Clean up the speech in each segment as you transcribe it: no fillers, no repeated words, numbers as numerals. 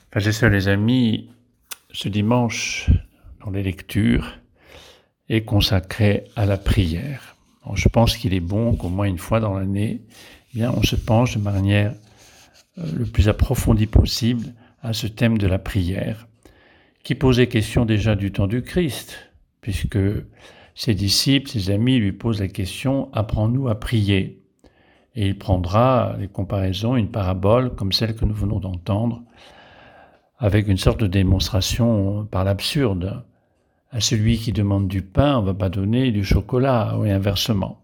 Frères et sœurs, les amis, ce dimanche, dans les lectures, est consacré à la prière. Alors, je pense qu'il est bon qu'au moins une fois dans l'année, on se penche de manière le plus approfondie possible à ce thème de la prière, qui posait question déjà du temps du Christ, puisque ses disciples, ses amis lui posent la question « Apprends-nous à prier ?» Et il prendra les comparaisons, une parabole comme celle que nous venons d'entendre, avec une sorte de démonstration par l'absurde. À celui qui demande du pain, on ne va pas donner du chocolat, et inversement.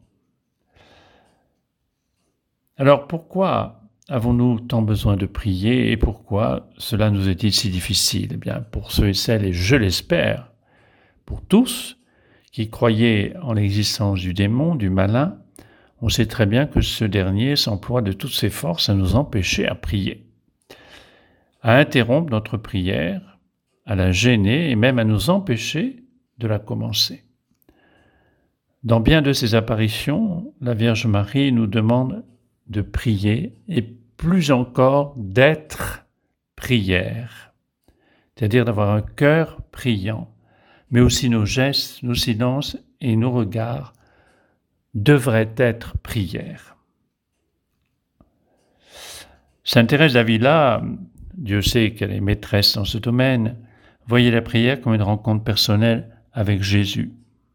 Alors pourquoi avons-nous tant besoin de prier et pourquoi cela nous est-il si difficile ? Eh bien, pour ceux et celles, et je l'espère, pour tous qui croyaient en l'existence du démon, du malin, on sait très bien que ce dernier s'emploie de toutes ses forces à nous empêcher à prier, à interrompre notre prière, à la gêner et même à nous empêcher de la commencer. Dans bien de ces apparitions, la Vierge Marie nous demande de prier et plus encore d'être prière, c'est-à-dire d'avoir un cœur priant, mais aussi nos gestes, nos silences et nos regards devraient être prière. Sainte Thérèse d'Avila, Dieu sait qu'elle est maîtresse dans ce domaine, voyait la prière comme une rencontre personnelle avec Jésus.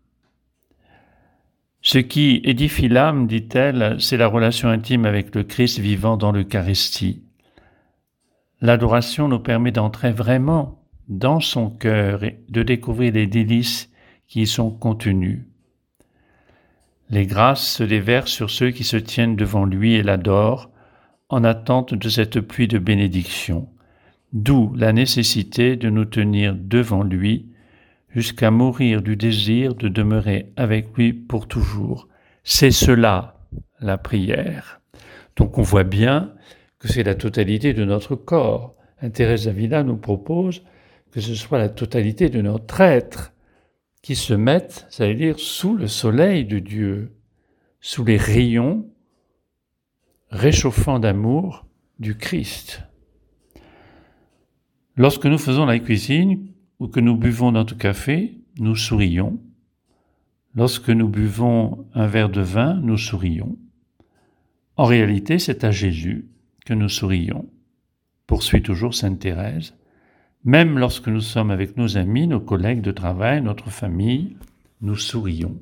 Ce qui édifie l'âme, dit-elle, c'est la relation intime avec le Christ vivant dans l'Eucharistie. L'adoration nous permet d'entrer vraiment dans son cœur et de découvrir les délices qui y sont contenues. Les grâces se déversent sur ceux qui se tiennent devant lui et l'adorent en attente de cette pluie de bénédiction, d'où la nécessité de nous tenir devant lui jusqu'à mourir du désir de demeurer avec lui pour toujours. C'est cela, la prière. Donc on voit bien que c'est la totalité de notre corps. Thérèse d'Avila nous propose que ce soit la totalité de notre être qui se mette, c'est-à-dire sous le soleil de Dieu, sous les rayons réchauffants d'amour du Christ. Lorsque nous faisons la cuisine ou que nous buvons notre café, nous sourions. Lorsque nous buvons un verre de vin, nous sourions. En réalité, c'est à Jésus que nous sourions, poursuit toujours sainte Thérèse. Même lorsque nous sommes avec nos amis, nos collègues de travail, notre famille, nous sourions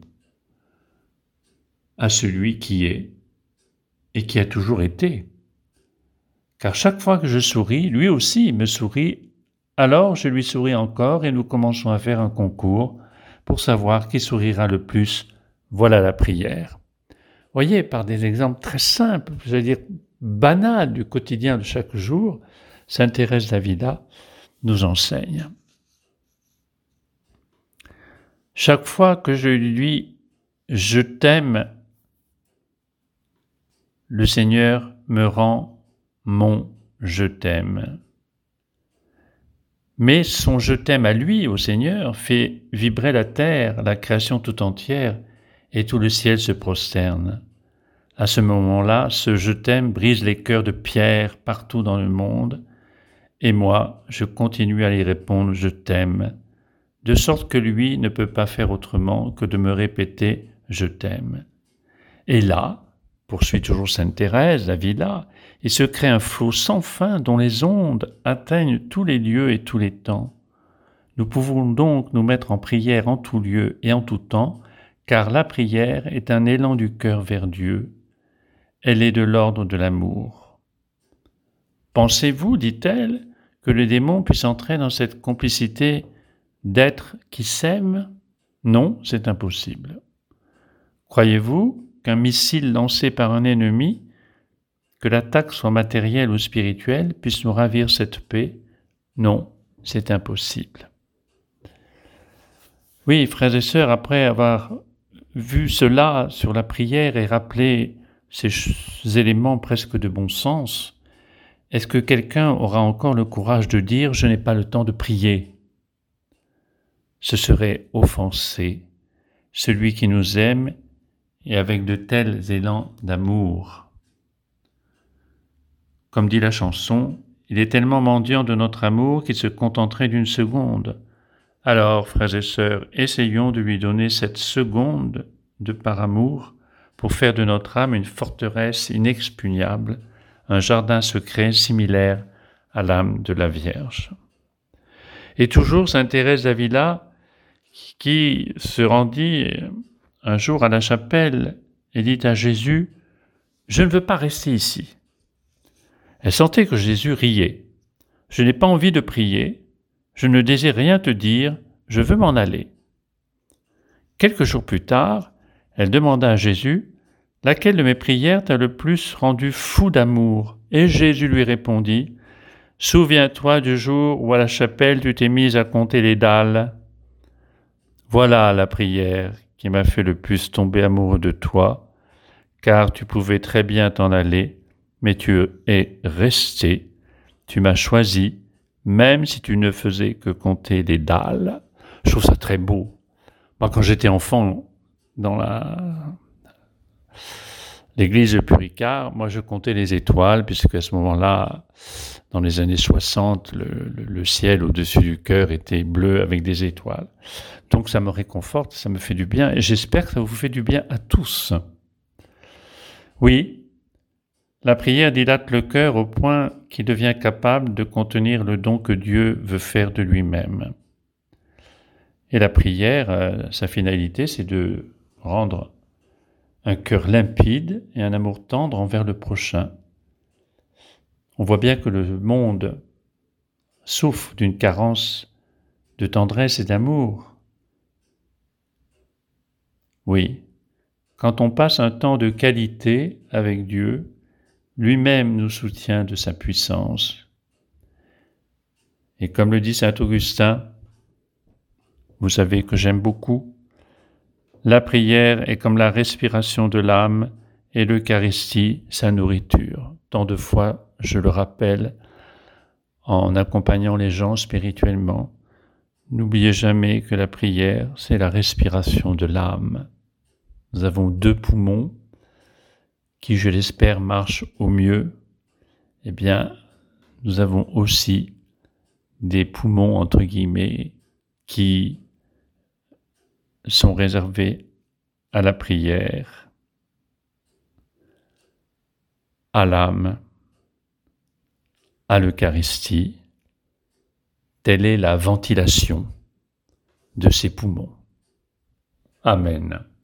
à celui qui est et qui a toujours été. Car chaque fois que je souris, lui aussi me sourit, alors je lui souris encore et nous commençons à faire un concours pour savoir qui sourira le plus. Voilà la prière. Voyez, par des exemples très simples, c'est-à-dire banals du quotidien de chaque jour, sainte Thérèse d'Avila nous enseigne. Chaque fois que je lui dis « je t'aime », le Seigneur me rend mon « je t'aime ». Mais son « je t'aime » à lui, au Seigneur, fait vibrer la terre, la création tout entière, et tout le ciel se prosterne. À ce moment-là, ce « je t'aime » brise les cœurs de pierre partout dans le monde, et moi, je continue à lui répondre « je t'aime », de sorte que lui ne peut pas faire autrement que de me répéter « je t'aime ». Et là, poursuit toujours sainte Thérèse d'Avila, il se crée un flot sans fin dont les ondes atteignent tous les lieux et tous les temps. Nous pouvons donc nous mettre en prière en tout lieu et en tout temps, car la prière est un élan du cœur vers Dieu. Elle est de l'ordre de l'amour. Pensez-vous, dit-elle, que le démon puisse entrer dans cette complicité d'êtres qui s'aiment ? Non, c'est impossible. Croyez-vous qu'un missile lancé par un ennemi, que l'attaque soit matérielle ou spirituelle, puisse nous ravir cette paix ? Non, c'est impossible. Oui, frères et sœurs, après avoir vu cela sur la prière et rappelé ces éléments presque de bon sens, est-ce que quelqu'un aura encore le courage de dire « je n'ai pas le temps de prier » ? Ce serait offenser celui qui nous aime et avec de tels élans d'amour. Comme dit la chanson, il est tellement mendiant de notre amour qu'il se contenterait d'une seconde. Alors, frères et sœurs, essayons de lui donner cette seconde de par amour pour faire de notre âme une forteresse inexpugnable, un jardin secret similaire à l'âme de la Vierge. Et toujours sainte Thérèse d'Avila, qui se rendit un jour à la chapelle et dit à Jésus, « Je ne veux pas rester ici. » Elle sentait que Jésus riait. « Je n'ai pas envie de prier, je ne désire rien te dire, je veux m'en aller. » Quelques jours plus tard, elle demanda à Jésus, « Laquelle de mes prières t'a le plus rendu fou d'amour ?» Et Jésus lui répondit, « Souviens-toi du jour où à la chapelle tu t'es mise à compter les dalles. Voilà la prière qui m'a fait le plus tomber amoureux de toi, car tu pouvais très bien t'en aller, mais tu es resté, tu m'as choisi, même si tu ne faisais que compter les dalles. » Je trouve ça très beau. Moi, quand j'étais enfant, dans l'église de Puricard, moi je comptais les étoiles, puisque à ce moment-là, dans les années 60, le ciel au-dessus du cœur était bleu avec des étoiles. Donc ça me réconforte, ça me fait du bien, et j'espère que ça vous fait du bien à tous. Oui, la prière dilate le cœur au point qu'il devient capable de contenir le don que Dieu veut faire de lui-même. Et la prière, sa finalité, c'est de rendre un cœur limpide et un amour tendre envers le prochain. On voit bien que le monde souffre d'une carence de tendresse et d'amour. Oui, quand on passe un temps de qualité avec Dieu, lui-même nous soutient de sa puissance. Et comme le dit saint Augustin, vous savez que j'aime beaucoup, la prière est comme la respiration de l'âme et l'Eucharistie sa nourriture. Tant de fois, je le rappelle, en accompagnant les gens spirituellement, n'oubliez jamais que la prière, c'est la respiration de l'âme. Nous avons 2 poumons qui, je l'espère, marchent au mieux. Eh bien, nous avons aussi des poumons, entre guillemets, qui sont réservés à la prière, à l'âme, à l'Eucharistie. Telle est la ventilation de ces poumons. Amen.